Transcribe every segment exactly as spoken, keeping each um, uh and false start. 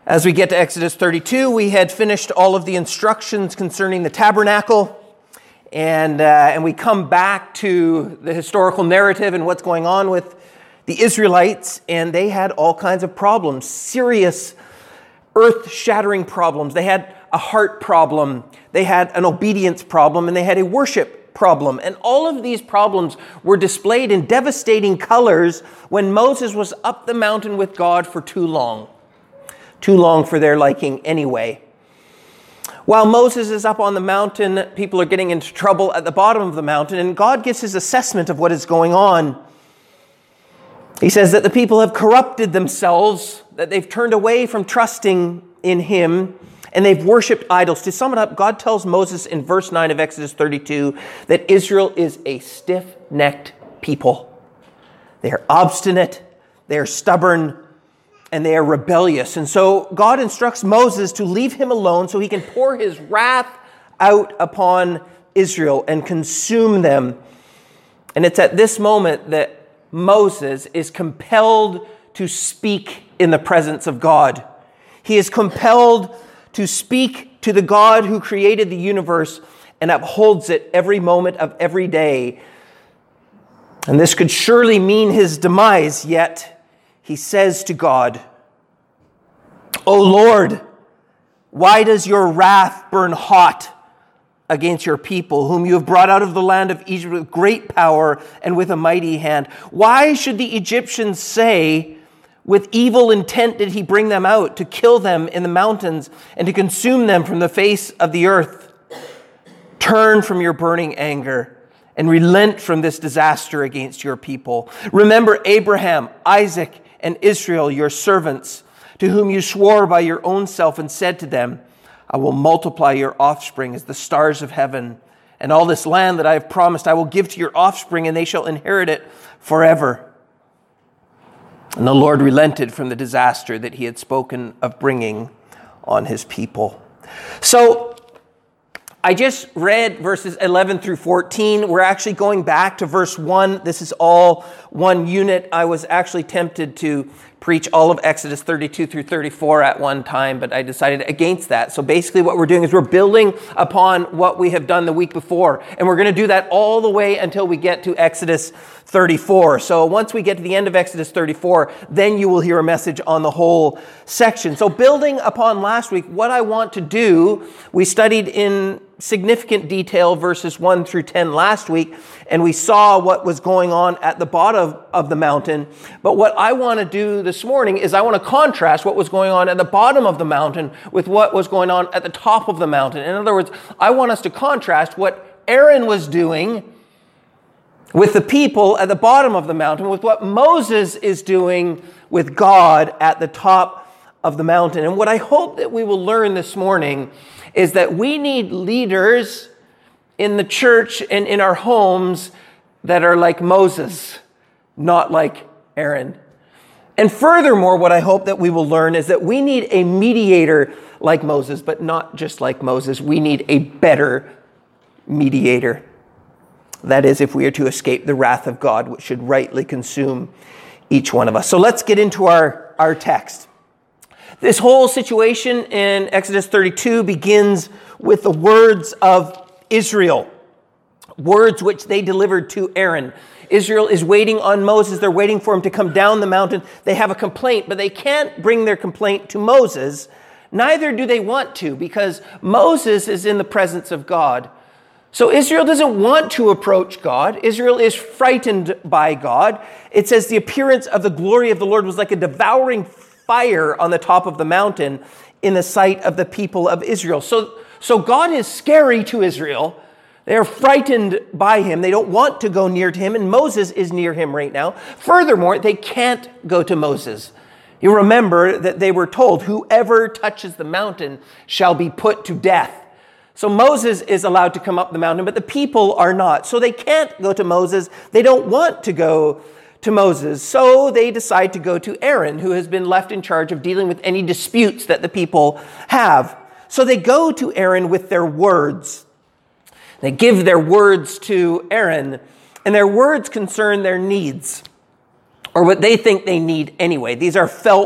As we get to Exodus thirty-two, we had finished all of the instructions concerning the tabernacle, and uh, and we come back to the historical narrative and what's going on with the Israelites, and they had all kinds of problems, serious, earth-shattering problems. They had a heart problem, they had an obedience problem, and they had a worship problem. And all of these problems were displayed in devastating colors when Moses was up the mountain with God for too long. Too long for their liking anyway. While Moses is up on the mountain, people are getting into trouble at the bottom of the mountain, and God gives his assessment of what is going on. He says that the people have corrupted themselves, that they've turned away from trusting in him, and they've worshipped idols. To sum it up, God tells Moses in verse nine of Exodus thirty-two that Israel is a stiff-necked people. They are obstinate, they are stubborn, and they are rebellious. And so God instructs Moses to leave him alone so he can pour his wrath out upon Israel and consume them. And it's at this moment that Moses is compelled to speak in the presence of God. He is compelled to speak to the God who created the universe and upholds it every moment of every day. And this could surely mean his demise, yet he says to God, "O Lord, why does your wrath burn hot against your people, whom you have brought out of the land of Egypt with great power and with a mighty hand? Why should the Egyptians say, with evil intent did he bring them out, to kill them in the mountains and to consume them from the face of the earth? Turn from your burning anger and relent from this disaster against your people. Remember Abraham, Isaac, and Israel, your servants, to whom you swore by your own self and said to them, I will multiply your offspring as the stars of heaven, and all this land that I have promised I will give to your offspring, and they shall inherit it forever." And the Lord relented from the disaster that he had spoken of bringing on his people. So I just read verses eleven through fourteen. We're actually going back to verse one. This is all one unit. I was actually tempted to preach all of Exodus thirty-two through thirty-four at one time, but I decided against that. So basically what we're doing is we're building upon what we have done the week before, and we're going to do that all the way until we get to Exodus thirty-four. So once we get to the end of Exodus thirty-four, then you will hear a message on the whole section. So building upon last week, what I want to do, we studied in significant detail verses one through ten last week, and we saw what was going on at the bottom of the mountain. But what I want to do this morning is I want to contrast what was going on at the bottom of the mountain with what was going on at the top of the mountain. In other words, I want us to contrast what Aaron was doing with the people at the bottom of the mountain with what Moses is doing with God at the top of the mountain. And what I hope that we will learn this morning is that we need leaders in the church and in our homes that are like Moses, not like Aaron. And furthermore, what I hope that we will learn is that we need a mediator like Moses, but not just like Moses. We need a better mediator. That is, if we are to escape the wrath of God, which should rightly consume each one of us. So let's get into our, our text. This whole situation in Exodus thirty-two begins with the words of Israel, words which they delivered to Aaron. Israel is waiting on Moses. They're waiting for him to come down the mountain. They have a complaint, but they can't bring their complaint to Moses. Neither do they want to, because Moses is in the presence of God. So Israel doesn't want to approach God. Israel is frightened by God. It says the appearance of the glory of the Lord was like a devouring fire on the top of the mountain in the sight of the people of Israel. So, so God is scary to Israel. They are frightened by him. They don't want to go near to him, and Moses is near him right now. Furthermore, they can't go to Moses. You remember that they were told, whoever touches the mountain shall be put to death. So Moses is allowed to come up the mountain, but the people are not. So they can't go to Moses. They don't want to go to Moses. So they decide to go to Aaron, who has been left in charge of dealing with any disputes that the people have. So they go to Aaron with their words. They give their words to Aaron, and their words concern their needs, or what they think they need anyway. These are felt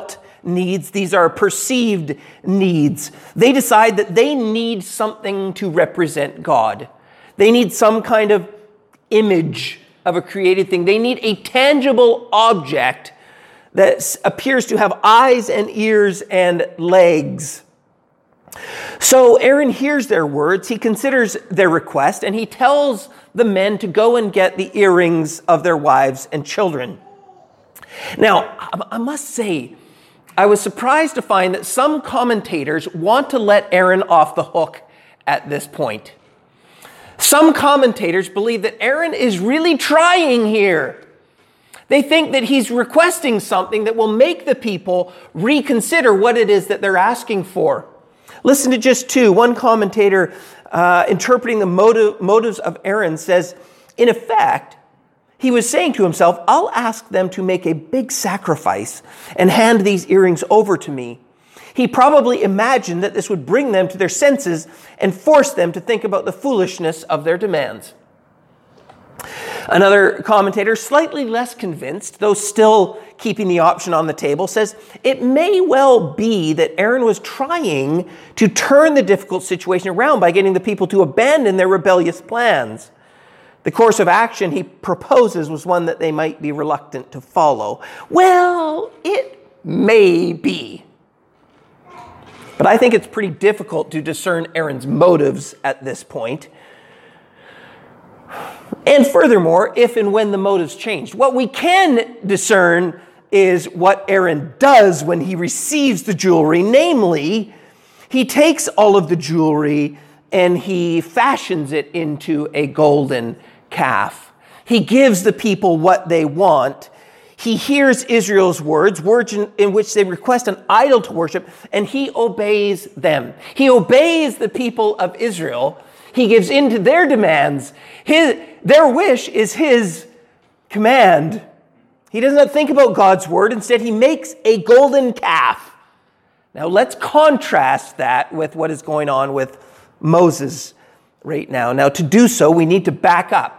needs. These are perceived needs. They decide that they need something to represent God. They need some kind of image of a created thing. They need a tangible object that appears to have eyes and ears and legs. So Aaron hears their words, he considers their request, and he tells the men to go and get the earrings of their wives and children. Now, I must say, I was surprised to find that some commentators want to let Aaron off the hook at this point. Some commentators believe that Aaron is really trying here. They think that he's requesting something that will make the people reconsider what it is that they're asking for. Listen to just two. One commentator uh, interpreting the motive, motives of Aaron says, in effect, he was saying to himself, I'll ask them to make a big sacrifice and hand these earrings over to me. He probably imagined that this would bring them to their senses and force them to think about the foolishness of their demands. Another commentator, slightly less convinced, though still keeping the option on the table, says it may well be that Aaron was trying to turn the difficult situation around by getting the people to abandon their rebellious plans. The course of action he proposes was one that they might be reluctant to follow. Well, it may be. But I think it's pretty difficult to discern Aaron's motives at this point. And furthermore, if and when the motives changed. What we can discern is what Aaron does when he receives the jewelry. Namely, he takes all of the jewelry and he fashions it into a golden calf. He gives the people what they want. He hears Israel's words, words in, in which they request an idol to worship, and he obeys them. He obeys the people of Israel. He gives in to their demands. His, their wish is his command. He does not think about God's word. Instead, he makes a golden calf. Now, let's contrast that with what is going on with Moses right now. Now, to do so, we need to back up.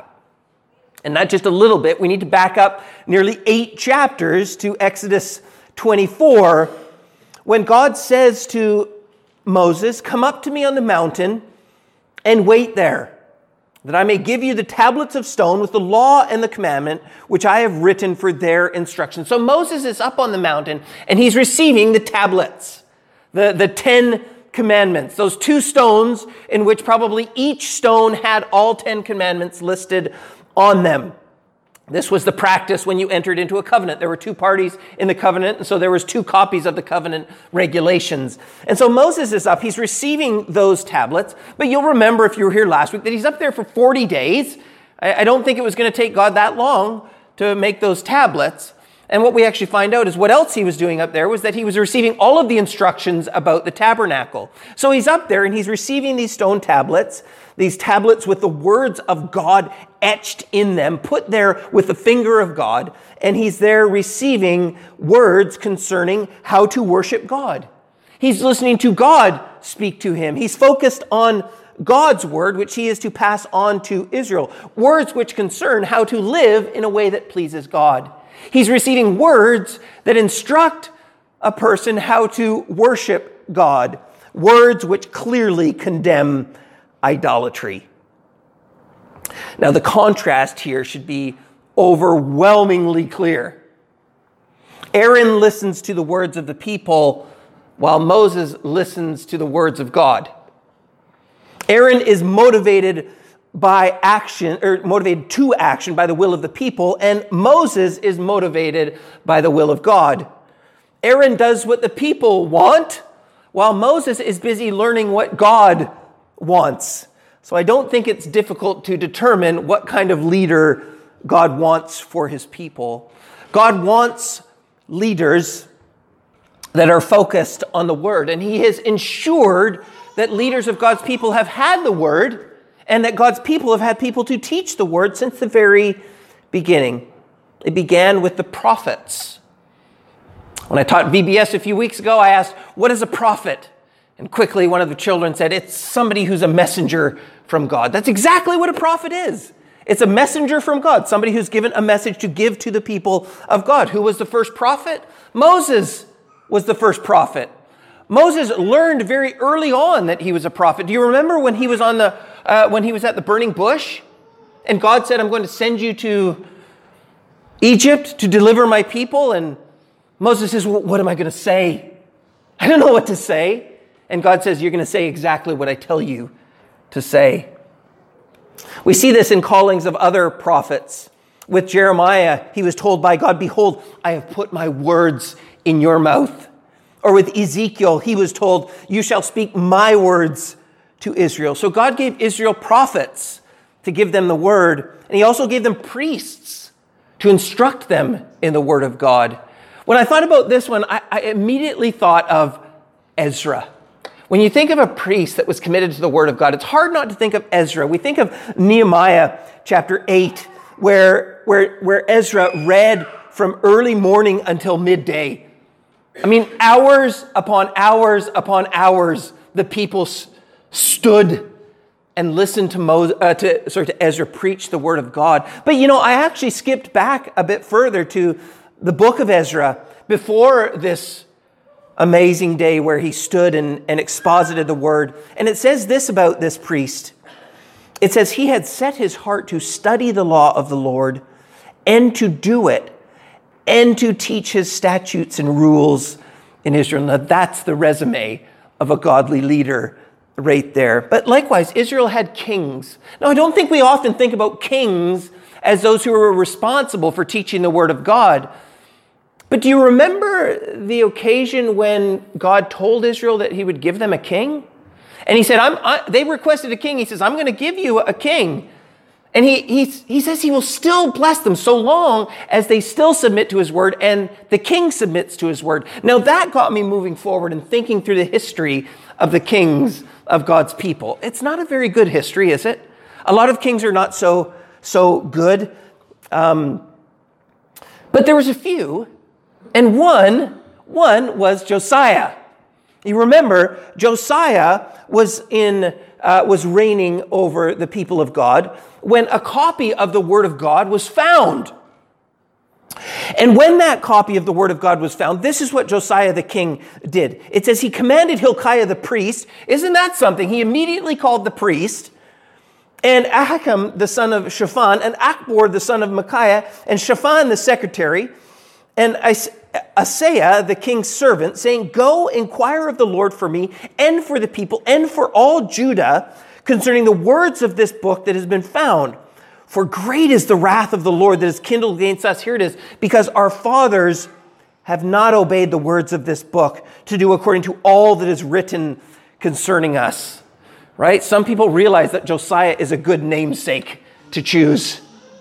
And not just a little bit. We need to back up nearly eight chapters to Exodus twenty-four, when God says to Moses, "Come up to me on the mountain and wait there, that I may give you the tablets of stone with the law and the commandment, which I have written for their instruction." So Moses is up on the mountain, and he's receiving the tablets, the, the Ten Commandments, those two stones in which probably each stone had all Ten Commandments listed on them. This was the practice when you entered into a covenant. There were two parties in the covenant, and so there was two copies of the covenant regulations. And so Moses is up. He's receiving those tablets. But you'll remember, if you were here last week, that he's up there for forty days. I, I don't think it was going to take God that long to make those tablets. And what we actually find out is what else he was doing up there was that he was receiving all of the instructions about the tabernacle. So he's up there and he's receiving these stone tablets, these tablets with the words of God etched in them, put there with the finger of God, and he's there receiving words concerning how to worship God. He's listening to God speak to him. He's focused on God's word, which he is to pass on to Israel. Words which concern how to live in a way that pleases God. He's receiving words that instruct a person how to worship God. Words which clearly condemn idolatry. Now, the contrast here should be overwhelmingly clear. Aaron listens to the words of the people while Moses listens to the words of God. Aaron is motivated by action, or motivated to action by the will of the people, and Moses is motivated by the will of God. Aaron does what the people want, while Moses is busy learning what God wants. So I don't think it's difficult to determine what kind of leader God wants for his people. God wants leaders that are focused on the word, and he has ensured that leaders of God's people have had the word, and that God's people have had people to teach the word since the very beginning. It began with the prophets. When I taught V B S a few weeks ago, I asked, what is a prophet? And quickly one of the children said, it's somebody who's a messenger from God. That's exactly what a prophet is. It's a messenger from God, somebody who's given a message to give to the people of God. Who was the first prophet? Moses. was the first prophet. Moses learned very early on that he was a prophet. Do you remember when he was on the uh, when he was at the burning bush, and God said, "I'm going to send you to Egypt to deliver my people"? And Moses says, well, "What am I going to say? I don't know what to say." And God says, "You're going to say exactly what I tell you to say." We see this in callings of other prophets. With Jeremiah, he was told by God, "Behold, I have put my words in your mouth." Or with Ezekiel, he was told, "You shall speak my words to Israel." So God gave Israel prophets to give them the word, and he also gave them priests to instruct them in the word of God. When I thought about this one, I, I immediately thought of Ezra. When you think of a priest that was committed to the word of God, it's hard not to think of Ezra. We think of Nehemiah chapter eight, where, where, where Ezra read from early morning until midday. I mean, hours upon hours upon hours, the people s- stood and listened to, Moses, uh, to, sorry, to Ezra preach the word of God. But, you know, I actually skipped back a bit further to the book of Ezra before this amazing day where he stood and, and exposited the word. And it says this about this priest. It says, "He had set his heart to study the law of the Lord and to do it, and to teach his statutes and rules in Israel." Now that's the resume of a godly leader right there. But likewise, Israel had kings. Now I don't think we often think about kings as those who were responsible for teaching the word of God. But do you remember the occasion when God told Israel that he would give them a king? And he said, I'm, I, they requested a king. He says, "I'm going to give you a king." And he, he, he says he will still bless them so long as they still submit to his word and the king submits to his word. Now that got me moving forward and thinking through the history of the kings of God's people. It's not a very good history, is it? A lot of kings are not so, so good. Um, but there was a few, and one, one was Josiah. You remember, Josiah was in uh, was reigning over the people of God when a copy of the Word of God was found. And when that copy of the Word of God was found, this is what Josiah the king did. It says he commanded Hilkiah the priest. Isn't that something? He immediately called the priest, and Ahikam the son of Shaphan, and Achbor the son of Micaiah, and Shaphan the secretary, and Asaiah the king's servant, saying, "Go inquire of the Lord for me and for the people and for all Judah concerning the words of this book that has been found. For great is the wrath of the Lord that is kindled against us." Here it is. "Because our fathers have not obeyed the words of this book to do according to all that is written concerning us." Right? Some people realize that Josiah is a good namesake to choose.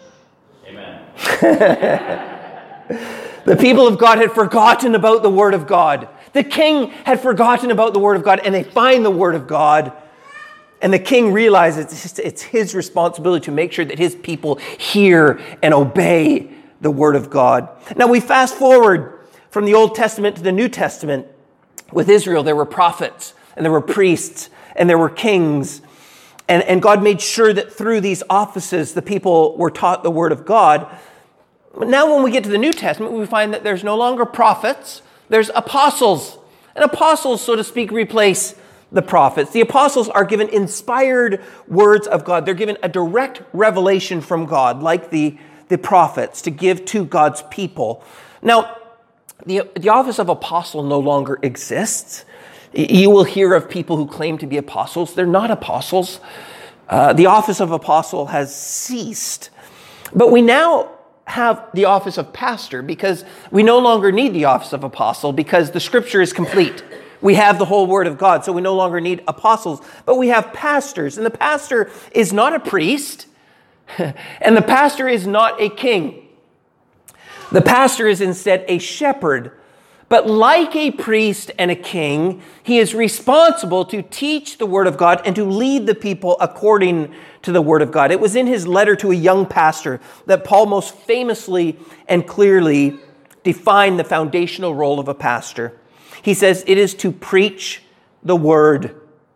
Amen. The people of God had forgotten about the word of God. The king had forgotten about the word of God, and they find the word of God. And the king realizes it's his responsibility to make sure that his people hear and obey the word of God. Now we fast forward from the Old Testament to the New Testament. With Israel, there were prophets, and there were priests, and there were kings. And, and God made sure that through these offices, the people were taught the word of God. But now when we get to the New Testament, we find that there's no longer prophets, there's apostles. And apostles, so to speak, replace the prophets. The apostles are given inspired words of God. They're given a direct revelation from God, like the, the prophets, to give to God's people. Now, the, the office of apostle no longer exists. You will hear of people who claim to be apostles. They're not apostles. Uh, the office of apostle has ceased. But we now have the office of pastor because we no longer need the office of apostle because the scripture is complete. We have the whole word of God, so we no longer need apostles, but we have pastors. And the pastor is not a priest, and the pastor is not a king. The pastor is instead a shepherd. But like a priest and a king, he is responsible to teach the word of God and to lead the people according to the word of God. It was in his letter to a young pastor that Paul most famously and clearly defined the foundational role of a pastor. He says it is to preach the word.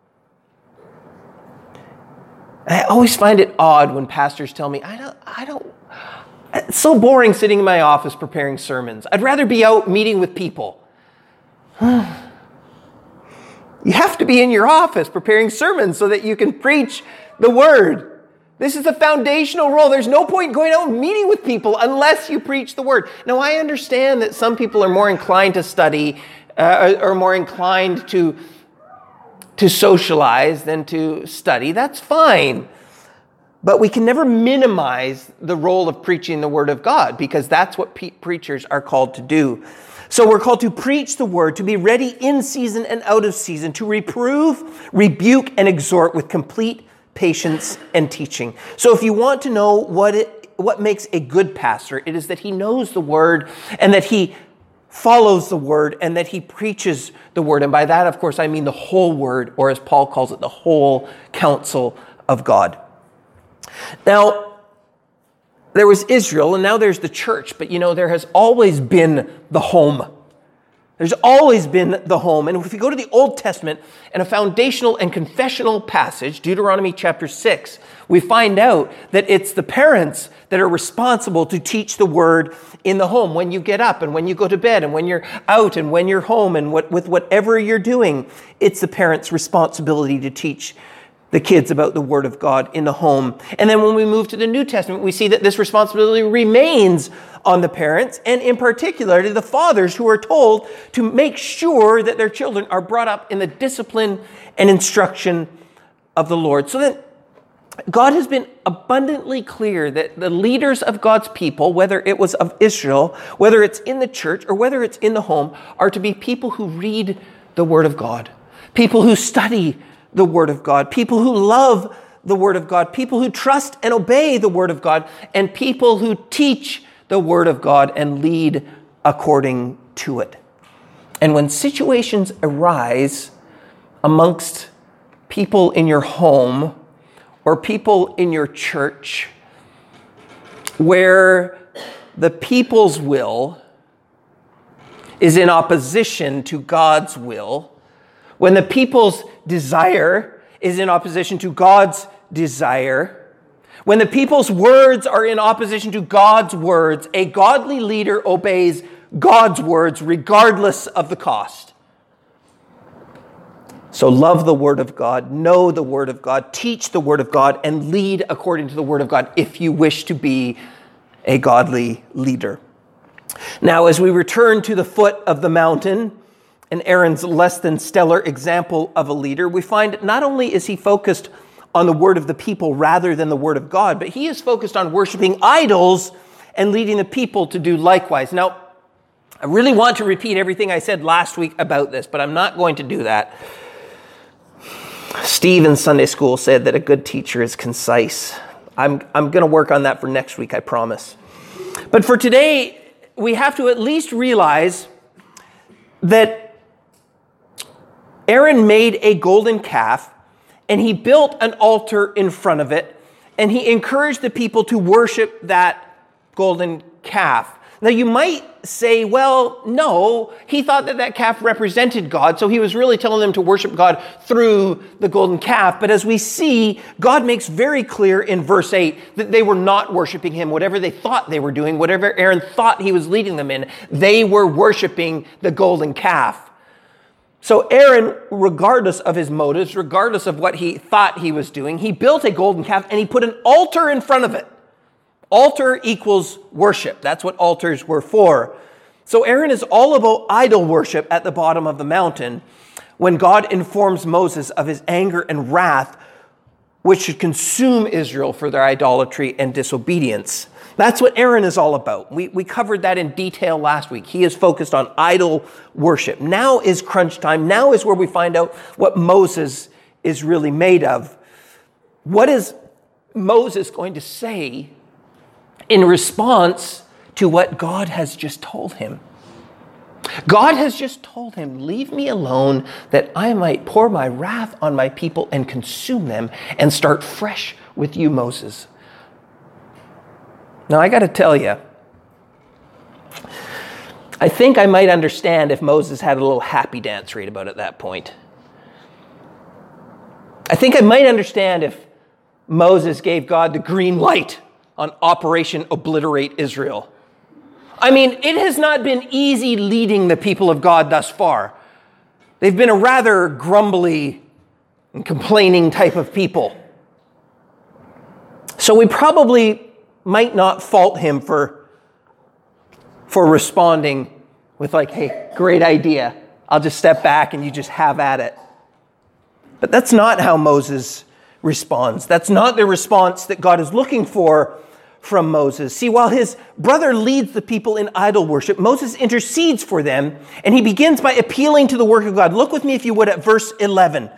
I always find it odd when pastors tell me, I don't, I don't, it's so boring sitting in my office preparing sermons. I'd rather be out meeting with people. You have to be in your office preparing sermons so that you can preach the word. This is a foundational role. There's no point going out and meeting with people unless you preach the word. Now, I understand that some people are more inclined to study uh, or more inclined to, to socialize than to study. That's fine. But we can never minimize the role of preaching the word of God, because that's what pe- preachers are called to do. So we're called to preach the word, to be ready in season and out of season, to reprove, rebuke, and exhort with complete patience and teaching. So if you want to know what it, what makes a good pastor, it is that he knows the word and that he follows the word and that he preaches the word. And by that, of course, I mean the whole word, or as Paul calls it, the whole counsel of God. Now, there was Israel, and now there's the church. But, you know, there has always been the home. There's always been the home. And if we go to the Old Testament and a foundational and confessional passage, Deuteronomy chapter six, we find out that it's the parents that are responsible to teach the word in the home. When you get up and when you go to bed and when you're out and when you're home and what, with whatever you're doing, it's the parents' responsibility to teach the kids about the word of God in the home. And then when we move to the New Testament, we see that this responsibility remains on the parents, and in particular to the fathers, who are told to make sure that their children are brought up in the discipline and instruction of the Lord. So that God has been abundantly clear that the leaders of God's people, whether it was of Israel, whether it's in the church, or whether it's in the home, are to be people who read the word of God, people who study the word of God, people who love the word of God, people who trust and obey the word of God, and people who teach the word of God and lead according to it. And when situations arise amongst people in your home or people in your church where the people's will is in opposition to God's will, when the people's desire is in opposition to God's desire, when the people's words are in opposition to God's words, a godly leader obeys God's words regardless of the cost. So love the word of God, know the word of God, teach the word of God, and lead according to the word of God if you wish to be a godly leader. Now, as we return to the foot of the mountain, and Aaron's less than stellar example of a leader, we find not only is he focused on the word of the people rather than the word of God, but he is focused on worshiping idols and leading the people to do likewise. Now, I really want to repeat everything I said last week about this, but I'm not going to do that. Steve in Sunday school said that a good teacher is concise. I'm, I'm going to work on that for next week, I promise. But for today, we have to at least realize that Aaron made a golden calf, and he built an altar in front of it, and he encouraged the people to worship that golden calf. Now, you might say, well, no, he thought that that calf represented God, so he was really telling them to worship God through the golden calf. But as we see, God makes very clear in verse eight that they were not worshiping him. Whatever they thought they were doing, whatever Aaron thought he was leading them in, they were worshiping the golden calf. So Aaron, regardless of his motives, regardless of what he thought he was doing, he built a golden calf and he put an altar in front of it. Altar equals worship. That's what altars were for. So Aaron is all about idol worship at the bottom of the mountain when God informs Moses of his anger and wrath, which should consume Israel for their idolatry and disobedience. That's what Aaron is all about. We, we covered that in detail last week. He is focused on idol worship. Now is crunch time. Now is where we find out what Moses is really made of. What is Moses going to say in response to what God has just told him? God has just told him, leave me alone that I might pour my wrath on my people and consume them and start fresh with you, Moses. Now, I got to tell you, I think I might understand if Moses had a little happy dance right about at that point. I think I might understand if Moses gave God the green light on Operation Obliterate Israel. I mean, it has not been easy leading the people of God thus far. They've been a rather grumbly and complaining type of people. So we probably might not fault him for, for responding with like, hey, great idea. I'll just step back and you just have at it. But that's not how Moses responds. That's not the response that God is looking for from Moses. See, while his brother leads the people in idol worship, Moses intercedes for them, and he begins by appealing to the work of God. Look with me, if you would, at verse eleven.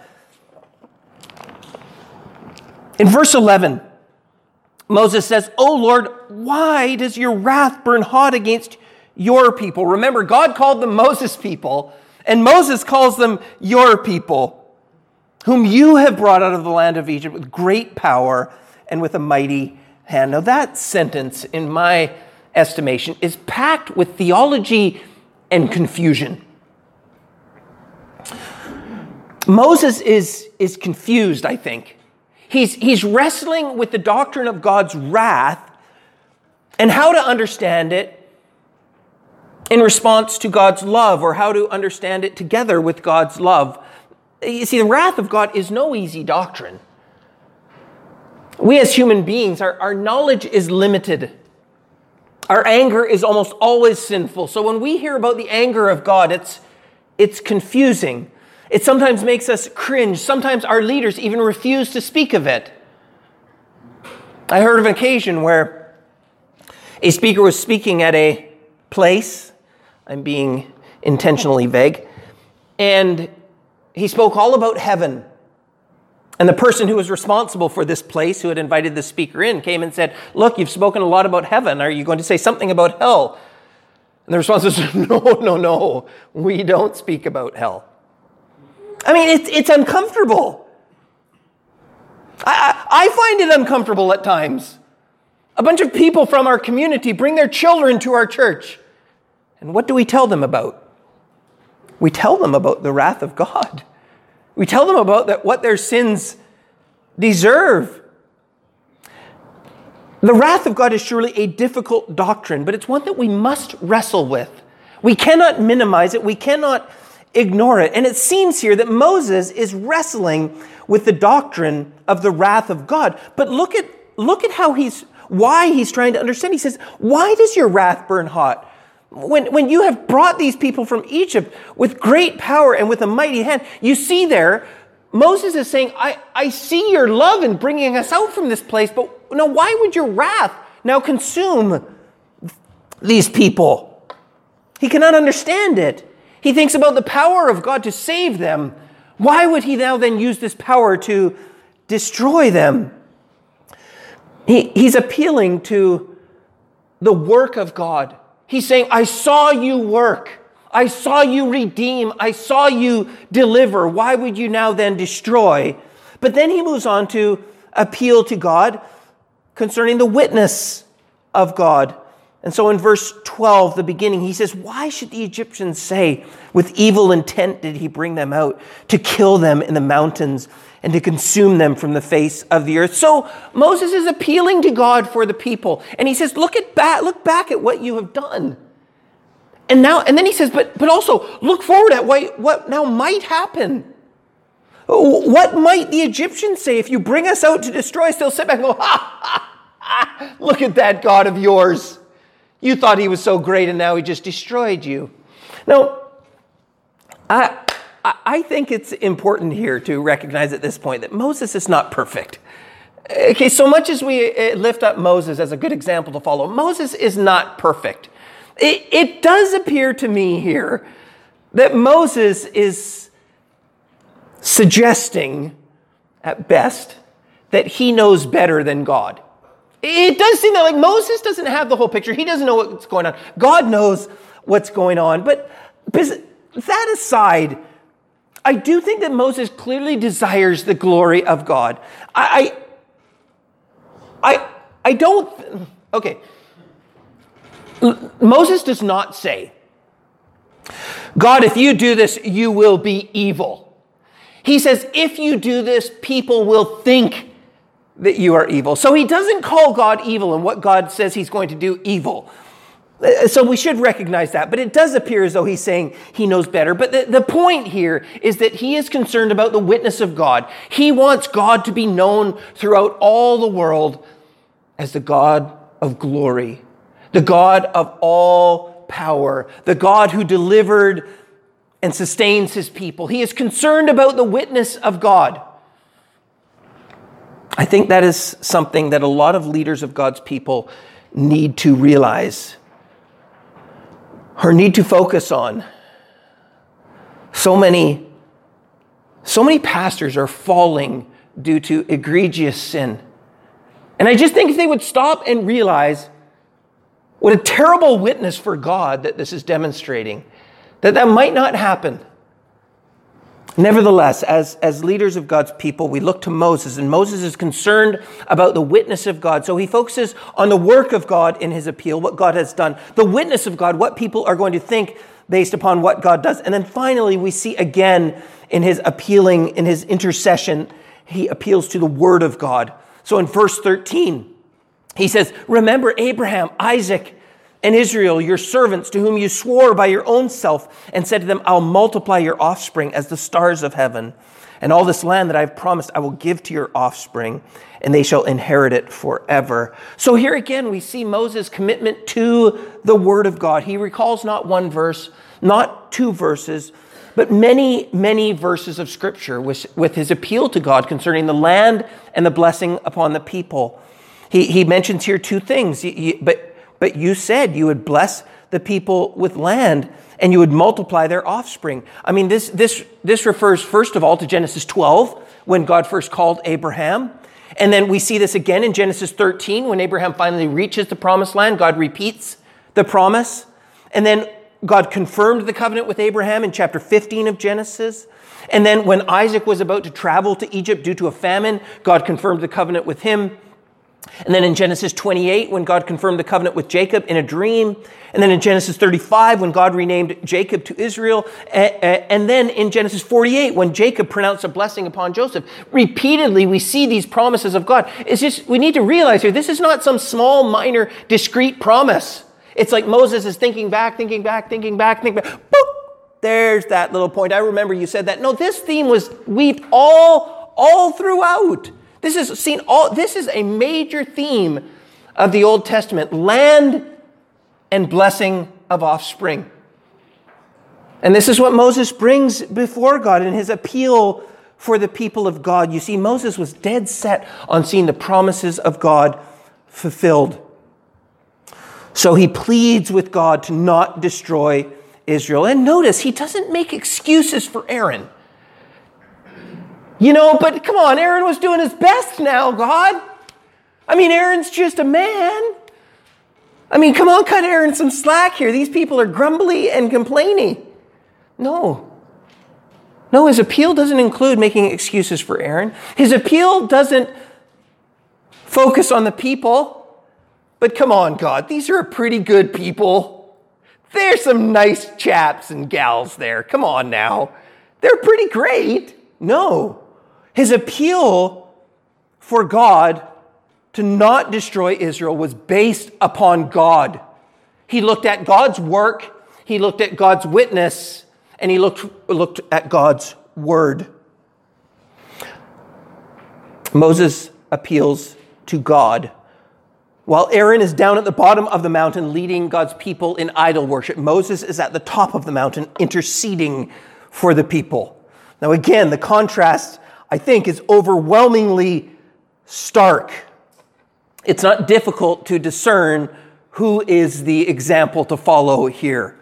In verse eleven, Moses says, "O Lord, why does your wrath burn hot against your people?" Remember, God called them Moses' people, and Moses calls them your people, whom you have brought out of the land of Egypt with great power and with a mighty hand. Now that sentence, in my estimation, is packed with theology and confusion. Moses is, is confused, I think. He's, he's wrestling with the doctrine of God's wrath and how to understand it in response to God's love, or how to understand it together with God's love. You see, the wrath of God is no easy doctrine. We as human beings, our, our knowledge is limited. Our anger is almost always sinful. So when we hear about the anger of God, it's, it's confusing. It sometimes makes us cringe. Sometimes our leaders even refuse to speak of it. I heard of an occasion where a speaker was speaking at a place. I'm being intentionally vague. And he spoke all about heaven. And the person who was responsible for this place, who had invited the speaker in, came and said, "Look, you've spoken a lot about heaven. Are you going to say something about hell?" And the response was, no, no, no. We don't speak about hell. I mean, it's, it's uncomfortable. I, I, I find it uncomfortable at times. A bunch of people from our community bring their children to our church. And what do we tell them about? We tell them about the wrath of God. We tell them about that, what their sins deserve. The wrath of God is surely a difficult doctrine, but it's one that we must wrestle with. We cannot minimize it. We cannot ignore it. And it seems here that Moses is wrestling with the doctrine of the wrath of God. But look at, look at how he's, why he's trying to understand. He says, "Why does your wrath burn hot? When, when you have brought these people from Egypt with great power and with a mighty hand." You see there, Moses is saying, I, I see your love in bringing us out from this place, but now why would your wrath now consume these people? He cannot understand it. He thinks about the power of God to save them. Why would he now then use this power to destroy them? He, he's appealing to the work of God. He's saying, I saw you work. I saw you redeem. I saw you deliver. Why would you now then destroy? But then he moves on to appeal to God concerning the witness of God. And so in verse twelve, the beginning, he says, "Why should the Egyptians say, with evil intent did he bring them out, to kill them in the mountains and to consume them from the face of the earth?" So Moses is appealing to God for the people. And he says, look at back, look back at what you have done. And now, and then he says, but, but also look forward at what, what now might happen. What might the Egyptians say if you bring us out to destroy us? They'll sit back and go, ha, ha, ha, look at that God of yours. You thought he was so great and now he just destroyed you. Now, I, I think it's important here to recognize at this point that Moses is not perfect. Okay, so much as we lift up Moses as a good example to follow, Moses is not perfect. It, it does appear to me here that Moses is suggesting, at best, that he knows better than God. It does seem that like Moses doesn't have the whole picture. He doesn't know what's going on. God knows what's going on. But that aside, I do think that Moses clearly desires the glory of God. I, I, I, I don't, okay. Moses does not say, God, if you do this, you will be evil. He says, if you do this, people will think that you are evil. So he doesn't call God evil and what God says he's going to do evil. So we should recognize that, but it does appear as though he's saying he knows better. But the, the point here is that he is concerned about the witness of God. He wants God to be known throughout all the world as the God of glory, the God of all power, the God who delivered and sustains his people. He is concerned about the witness of God. I think that is something that a lot of leaders of God's people need to realize or need to focus on. So many, so many pastors are falling due to egregious sin. And I just think if they would stop and realize what a terrible witness for God that this is demonstrating, that that might not happen. Nevertheless, as, as leaders of God's people, we look to Moses, and Moses is concerned about the witness of God. So he focuses on the work of God in his appeal, what God has done, the witness of God, what people are going to think based upon what God does. And then finally, we see again in his appealing, in his intercession, he appeals to the word of God. So in verse thirteen, he says, "Remember Abraham, Isaac, and Israel, your servants, to whom you swore by your own self and said to them, I'll multiply your offspring as the stars of heaven. And all this land that I've promised I will give to your offspring, and they shall inherit it forever." So here again, we see Moses' commitment to the word of God. He recalls not one verse, not two verses, but many, many verses of scripture with, with his appeal to God concerning the land and the blessing upon the people. He, he mentions here two things, he, he, but But you said you would bless the people with land and you would multiply their offspring. I mean, this, this, this refers first of all to Genesis twelve, when God first called Abraham. And then we see this again in Genesis thirteen, when Abraham finally reaches the promised land. God repeats the promise. And then God confirmed the covenant with Abraham in chapter fifteen of Genesis. And then when Isaac was about to travel to Egypt due to a famine, God confirmed the covenant with him. And then in Genesis twenty-eight, when God confirmed the covenant with Jacob in a dream. And then in Genesis thirty-five, when God renamed Jacob to Israel. And then in Genesis forty-eight, when Jacob pronounced a blessing upon Joseph. Repeatedly, we see these promises of God. It's just, we need to realize here, this is not some small, minor, discrete promise. It's like Moses is thinking back, thinking back, thinking back, thinking back. Boop! There's that little point. I remember you said that. No, this theme was weaved all, all throughout. This is seen all. This is a major theme of the Old Testament: land and blessing of offspring. And this is what Moses brings before God in his appeal for the people of God. You see, Moses was dead set on seeing the promises of God fulfilled. So he pleads with God to not destroy Israel. And notice, he doesn't make excuses for Aaron. You know, but come on, Aaron was doing his best now, God. I mean, Aaron's just a man. I mean, come on, cut Aaron some slack here. These people are grumbly and complaining. No. No, his appeal doesn't include making excuses for Aaron. His appeal doesn't focus on the people. But come on, God, these are pretty good people. There's some nice chaps and gals there. Come on now. They're pretty great. No. His appeal for God to not destroy Israel was based upon God. He looked at God's work, he looked at God's witness, and he looked, looked at God's word. Moses appeals to God, while Aaron is down at the bottom of the mountain leading God's people in idol worship. Moses is at the top of the mountain interceding for the people. Now again, the contrast, I think, is overwhelmingly stark. It's not difficult to discern who is the example to follow here.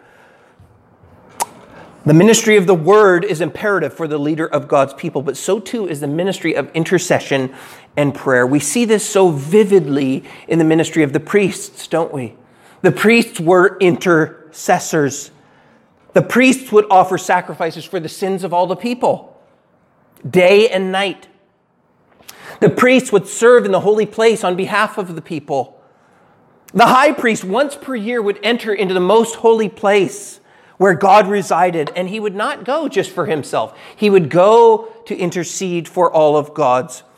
The ministry of the word is imperative for the leader of God's people, but so too is the ministry of intercession and prayer. We see this so vividly in the ministry of the priests, don't we? The priests were intercessors. The priests would offer sacrifices for the sins of all the people, day and night. The priests would serve in the holy place on behalf of the people. The high priest once per year would enter into the most holy place where God resided, and he would not go just for himself. He would go to intercede for all of God's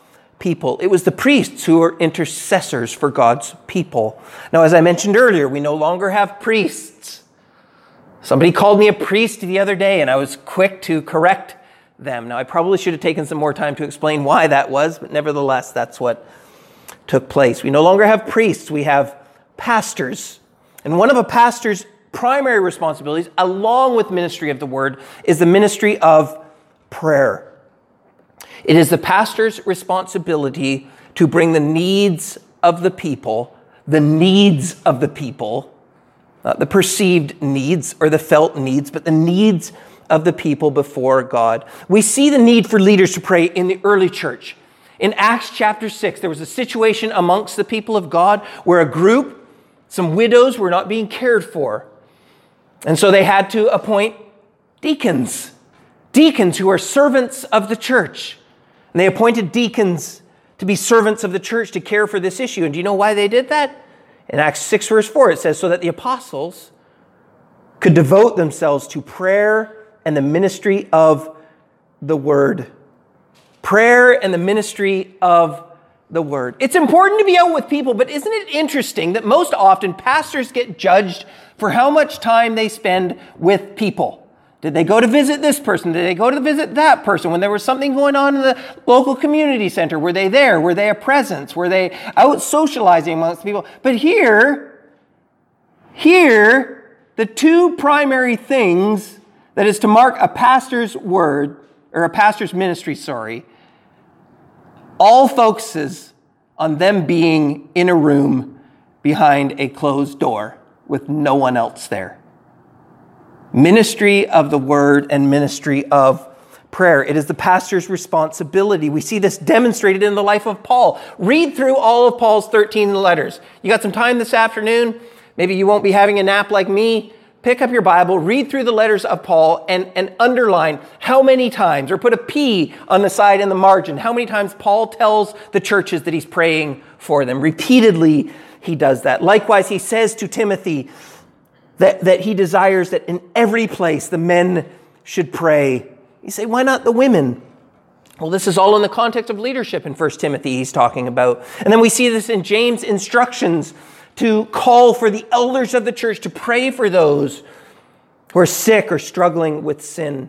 people. It was the priests who were intercessors for God's people. Now, as I mentioned earlier, we no longer have priests. Somebody called me a priest the other day, and I was quick to correct them. Now, I probably should have taken some more time to explain why that was, but nevertheless, that's what took place. We no longer have priests. We have pastors. And one of a pastor's primary responsibilities, along with ministry of the word, is the ministry of prayer. It is the pastor's responsibility to bring the needs of the people, the needs of the people, not the perceived needs or the felt needs, but the needs of the people before God. We see the need for leaders to pray in the early church. In Acts chapter six, there was a situation amongst the people of God where a group, some widows, were not being cared for. And so they had to appoint deacons, deacons who are servants of the church. And they appointed deacons to be servants of the church to care for this issue. And do you know why they did that? In Acts six verse four, it says, so that the apostles could devote themselves to prayer and the ministry of the word. Prayer and the ministry of the word. It's important to be out with people, but isn't it interesting that most often pastors get judged for how much time they spend with people? Did they go to visit this person? Did they go to visit that person? When there was something going on in the local community center, were they there? Were they a presence? Were they out socializing amongst people? But here, here, the two primary things that is to mark a pastor's word, or a pastor's ministry, sorry, all focuses on them being in a room behind a closed door with no one else there. Ministry of the word and ministry of prayer. It is the pastor's responsibility. We see this demonstrated in the life of Paul. Read through all of Paul's thirteen letters. You got some time this afternoon? Maybe you won't be having a nap like me. Pick up your Bible, read through the letters of Paul, and, and underline how many times, or put a P on the side in the margin, how many times Paul tells the churches that he's praying for them. Repeatedly, he does that. Likewise, he says to Timothy that, that he desires that in every place the men should pray. You say, why not the women? Well, this is all in the context of leadership in First Timothy he's talking about. And then we see this in James' instructions to call for the elders of the church to pray for those who are sick or struggling with sin.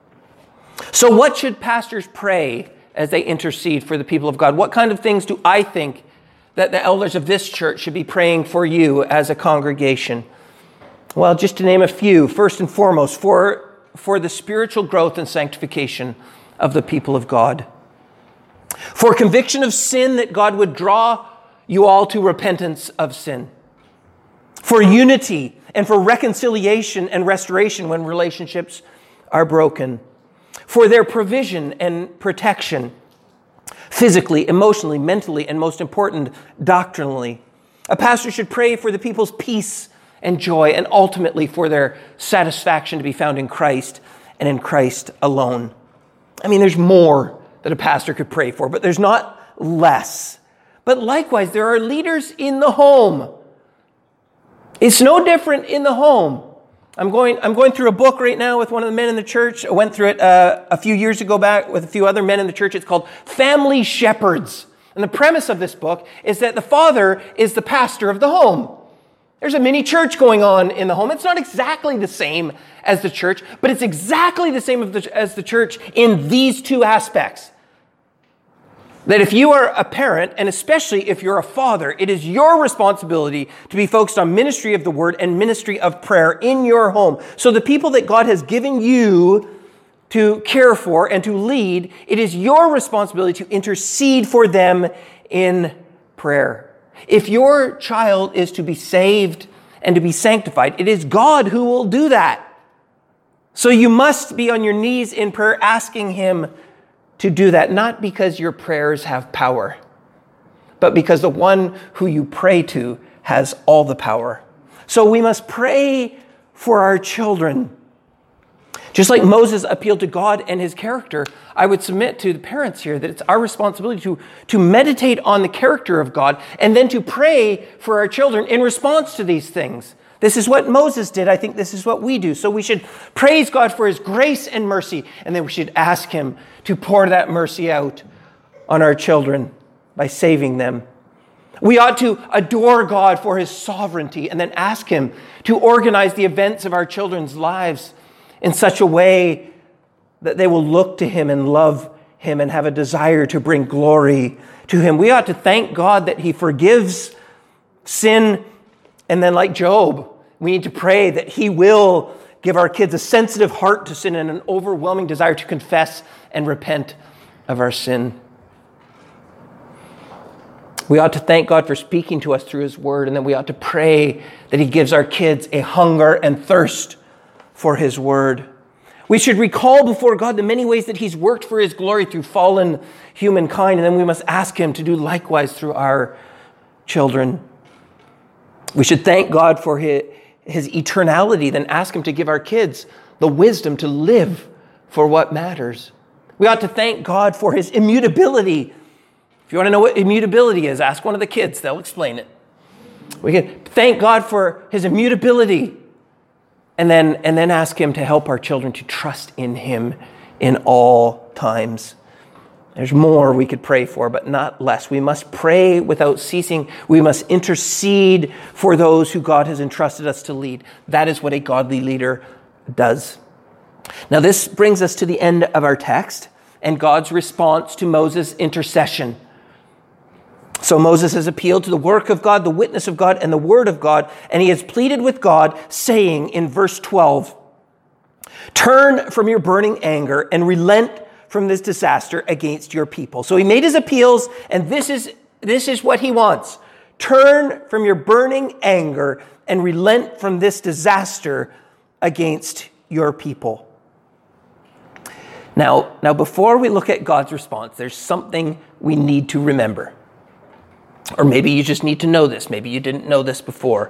So what should pastors pray as they intercede for the people of God? What kind of things do I think that the elders of this church should be praying for you as a congregation? Well, just to name a few, first and foremost, for, for the spiritual growth and sanctification of the people of God. For conviction of sin, that God would draw you all to repentance of sin. For unity and for reconciliation and restoration when relationships are broken. For their provision and protection, physically, emotionally, mentally, and most important, doctrinally. A pastor should pray for the people's peace and joy, and ultimately for their satisfaction to be found in Christ and in Christ alone. I mean, there's more that a pastor could pray for, but there's not less. But likewise, there are leaders in the home. It's no different in the home. I'm going, I'm going through a book right now with one of the men in the church. I went through it uh, a few years ago back with a few other men in the church. It's called Family Shepherds. And the premise of this book is that the father is the pastor of the home. There's a mini church going on in the home. It's not exactly the same as the church, but it's exactly the same as the church in these two aspects. That if you are a parent, and especially if you're a father, it is your responsibility to be focused on ministry of the word and ministry of prayer in your home. So the people that God has given you to care for and to lead, it is your responsibility to intercede for them in prayer. If your child is to be saved and to be sanctified, it is God who will do that. So you must be on your knees in prayer asking him to do that, not because your prayers have power, but because the one who you pray to has all the power. So we must pray for our children. Just like Moses appealed to God and his character, I would submit to the parents here that it's our responsibility to, to meditate on the character of God and then to pray for our children in response to these things. This is what Moses did. I think this is what we do. So we should praise God for his grace and mercy, and then we should ask him to pour that mercy out on our children. by saving them. We ought to adore God for his sovereignty and then ask him to organize the events of our children's lives in such a way that they will look to him and love him and have a desire to bring glory to him. We ought to thank God that he forgives sin. And then, like Job, we need to pray that he will give our kids a sensitive heart to sin and an overwhelming desire to confess and repent of our sin. We ought to thank God for speaking to us through his word, and then we ought to pray that he gives our kids a hunger and thirst for his word. We should recall before God the many ways that he's worked for his glory through fallen humankind, and then we must ask him to do likewise through our children. We should thank God for his, his eternality, then ask him to give our kids the wisdom to live for what matters. We ought to thank God for his immutability. If you want to know what immutability is, ask one of the kids. They'll explain it. We can thank God for his immutability and then, and then ask him to help our children to trust in him in all times. There's more we could pray for, but not less. We must pray without ceasing. We must intercede for those who God has entrusted us to lead. That is what a godly leader does. Now, this brings us to the end of our text and God's response to Moses' intercession. So Moses has appealed to the work of God, the witness of God, and the word of God, and he has pleaded with God, saying in verse twelve, "Turn from your burning anger and relent from this disaster against your people." So he made his appeals, and this is, this is what he wants. Turn from your burning anger and relent from this disaster against your people. Now, now, before we look at God's response, there's something we need to remember. Or maybe you just need to know this. Maybe you didn't know this before.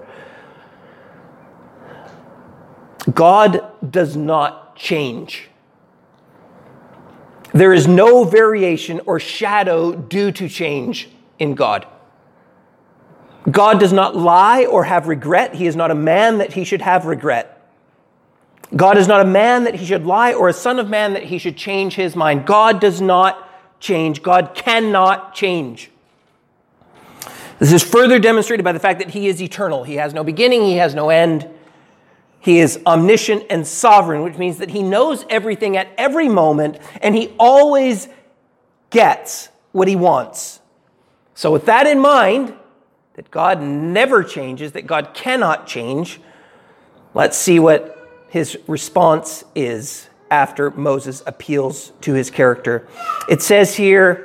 God does not change. There is no variation or shadow due to change in God. God does not lie or have regret. He is not a man that he should have regret. God is not a man that he should lie, or a son of man that he should change his mind. God does not change. God cannot change. This is further demonstrated by the fact that he is eternal. He has no beginning, he has no end. He is omniscient and sovereign, which means that he knows everything at every moment, and he always gets what he wants. So with that in mind, that God never changes, that God cannot change, let's see what his response is after Moses appeals to his character. It says here,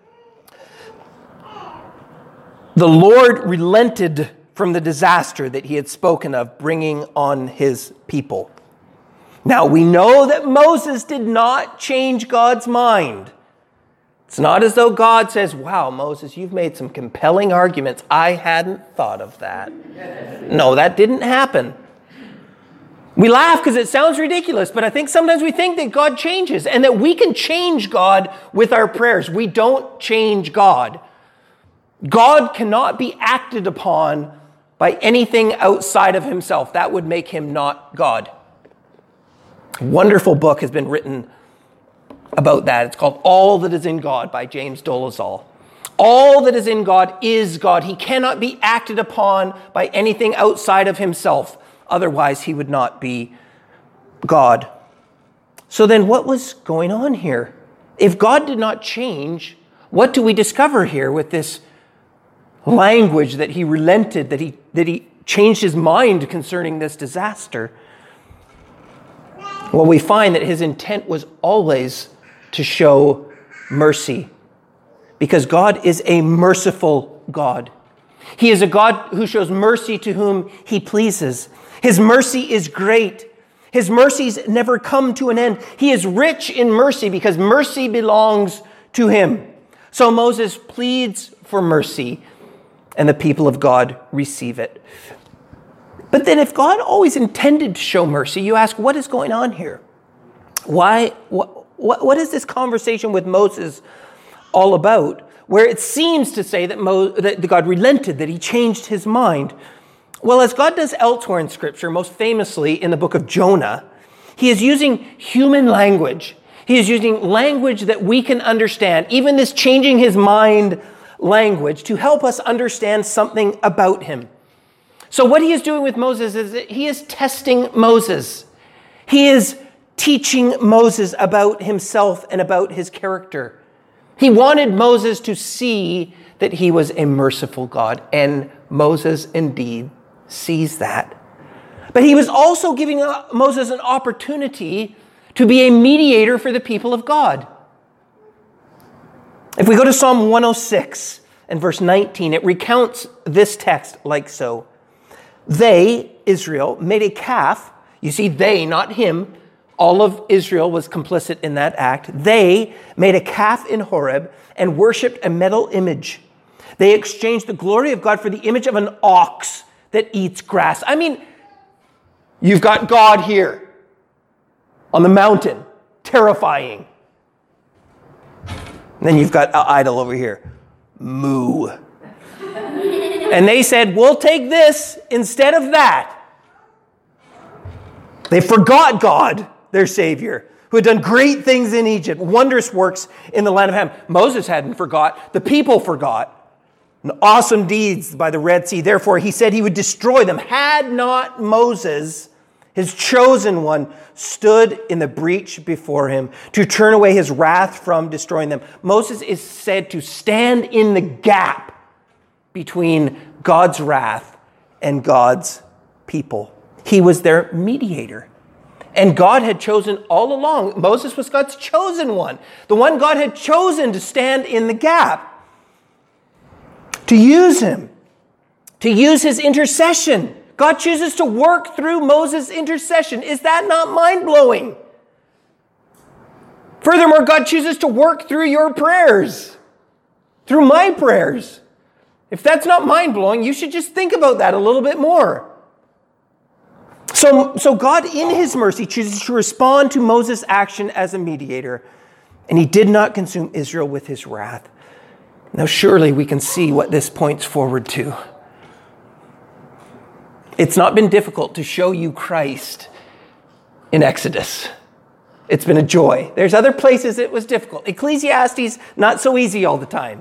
"The Lord relented from the disaster that he had spoken of bringing on his people." Now, we know that Moses did not change God's mind. It's not as though God says, "Wow, Moses, you've made some compelling arguments. I hadn't thought of that." No, that didn't happen. We laugh because it sounds ridiculous, but I think sometimes we think that God changes and that we can change God with our prayers. We don't change God. God cannot be acted upon by anything outside of himself. That would make him not God. A wonderful book has been written about that. It's called All That Is in God by James Dolezal. All that is in God is God. He cannot be acted upon by anything outside of himself. Otherwise, he would not be God. So then what was going on here? If God did not change, what do we discover here with this language that he relented, that he, that he changed his mind concerning this disaster? Well, we find that his intent was always to show mercy, because God is a merciful God. He is a God who shows mercy to whom he pleases. His mercy is great. His mercies never come to an end. He is rich in mercy because mercy belongs to him. So Moses pleads for mercy, and the people of God receive it. But then if God always intended to show mercy, you ask, what is going on here? Why? What, what, what is this conversation with Moses all about, where it seems to say that, Mo, that God relented, that he changed his mind? Well, as God does elsewhere in Scripture, most famously in the book of Jonah, he is using human language. He is using language that we can understand. Even this changing his mind language to help us understand something about him. So what he is doing with Moses is that he is testing Moses. He is teaching Moses about himself and about his character. He wanted Moses to see that he was a merciful God, and Moses indeed sees that. But he was also giving Moses an opportunity to be a mediator for the people of God. If we go to Psalm one oh six and verse nineteen, it recounts this text like so. They, Israel, made a calf. You see, they, not him. All of Israel was complicit in that act. They made a calf in Horeb and worshipped a metal image. They exchanged the glory of God for the image of an ox that eats grass. I mean, you've got God here on the mountain, terrifying. And then you've got an idol over here, moo. And they said, we'll take this instead of that. They forgot God, their Savior, who had done great things in Egypt, wondrous works in the land of Ham. Moses hadn't forgot. The people forgot. And awesome deeds by the Red Sea. Therefore, he said he would destroy them. Had not Moses, his chosen one, stood in the breach before him to turn away his wrath from destroying them. Moses is said to stand in the gap between God's wrath and God's people. He was their mediator. And God had chosen all along. Moses was God's chosen one. The one God had chosen to stand in the gap. To use him. To use his intercession. God chooses to work through Moses' intercession. Is that not mind-blowing? Furthermore, God chooses to work through your prayers. Through my prayers. If that's not mind-blowing, you should just think about that a little bit more. So, so God, in his mercy, chooses to respond to Moses' action as a mediator, and he did not consume Israel with his wrath. Now, surely we can see what this points forward to. It's not been difficult to show you Christ in Exodus. It's been a joy. There's other places it was difficult. Ecclesiastes, not so easy all the time.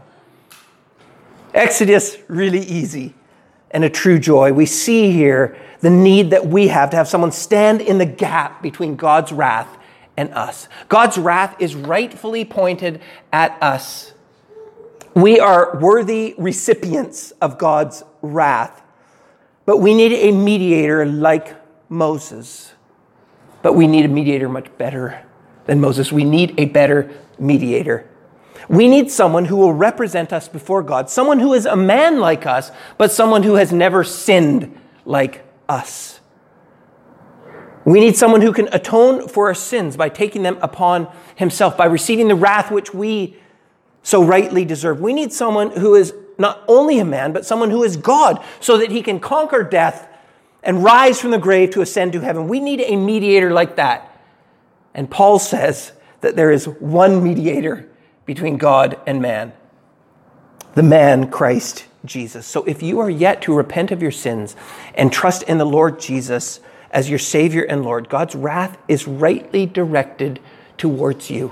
Exodus, really easy and a true joy. We see here the need that we have to have someone stand in the gap between God's wrath and us. God's wrath is rightfully pointed at us. We are worthy recipients of God's wrath, but we need a mediator like Moses. But we need a mediator much better than Moses. We need a better mediator. We need someone who will represent us before God, someone who is a man like us, but someone who has never sinned like us. We need someone who can atone for our sins by taking them upon himself, by receiving the wrath which we so rightly deserve. We need someone who is not only a man, but someone who is God, so that he can conquer death and rise from the grave to ascend to heaven. We need a mediator like that. And Paul says that there is one mediator between God and man, the man Christ Jesus. So if you are yet to repent of your sins and trust in the Lord Jesus as your Savior and Lord, God's wrath is rightly directed towards you.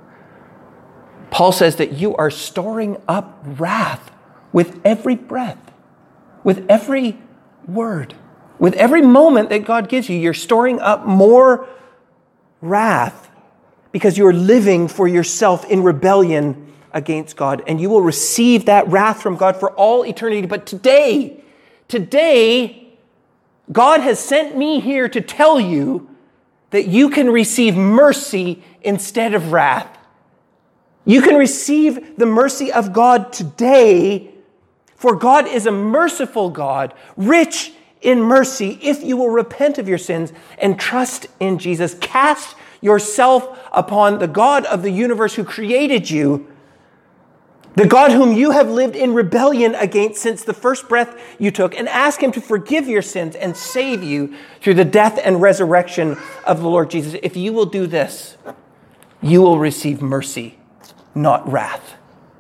Paul says that you are storing up wrath with every breath, with every word, with every moment that God gives you. You're storing up more wrath because you're living for yourself in rebellion against God, and you will receive that wrath from God for all eternity. But today, today, God has sent me here to tell you that you can receive mercy instead of wrath. You can receive the mercy of God today, for God is a merciful God, rich in mercy, if you will repent of your sins and trust in Jesus. Cast yourself upon the God of the universe who created you, the God whom you have lived in rebellion against since the first breath you took, and ask him to forgive your sins and save you through the death and resurrection of the Lord Jesus. If you will do this, you will receive mercy, not wrath.